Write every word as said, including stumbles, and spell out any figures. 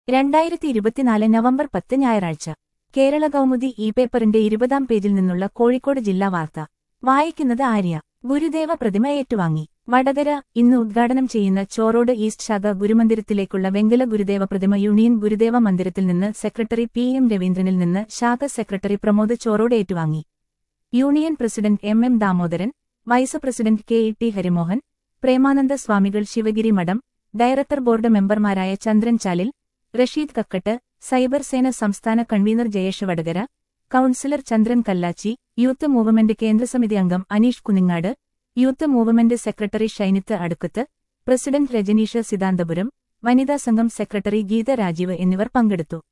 രണ്ടായിരത്തി ഇരുപത്തിനാല് നവംബർ പത്ത് ഞായറാഴ്ച കേരള കൗമുദി ഇ പേപ്പറിന്റെ ഇരുപതാം പേജിൽ നിന്നുള്ള കോഴിക്കോട് ജില്ലാ വാർത്ത വായിക്കുന്നത് ആര്യ. ഗുരുദേവ പ്രതിമ ഏറ്റുവാങ്ങി. വടകര. ഇന്ന് ഉദ്ഘാടനം ചെയ്യുന്ന ചോറോട് ഈസ്റ്റ് ശാഖ ഗുരുമന്ദിരത്തിലേക്കുള്ള വെങ്കല ഗുരുദേവ പ്രതിമ യൂണിയൻ ഗുരുദേവ മന്ദിരത്തിൽ നിന്ന് സെക്രട്ടറി പി എം രവീന്ദ്രനിൽ നിന്ന് ശാഖ സെക്രട്ടറി പ്രമോദ് ചോറോട് ഏറ്റുവാങ്ങി. Union president M M Damodaran, vice president K E T Harimohan, Premananda സ്വാമികൾ ശിവഗിരി മഠം, ഡയറക്ടർ ബോർഡ് മെമ്പർമാരായ ചന്ദ്രൻ ചാലിൽ, റഷീദ് കക്കട്ട്, സൈബർ സേന സംസ്ഥാന convener Jayesh Vadakara, councillor Chandran Kallachi, youth movement കേന്ദ്രസമിതി അംഗം Aneesh Kunningad, youth movement secretary Shainith Adukkath, president Rajaneesh Siddhanthapuram, വനിതാ സംഘം സെക്രട്ടറി ഗീത രാജീവ് എന്നിവർ പങ്കെടുത്തു.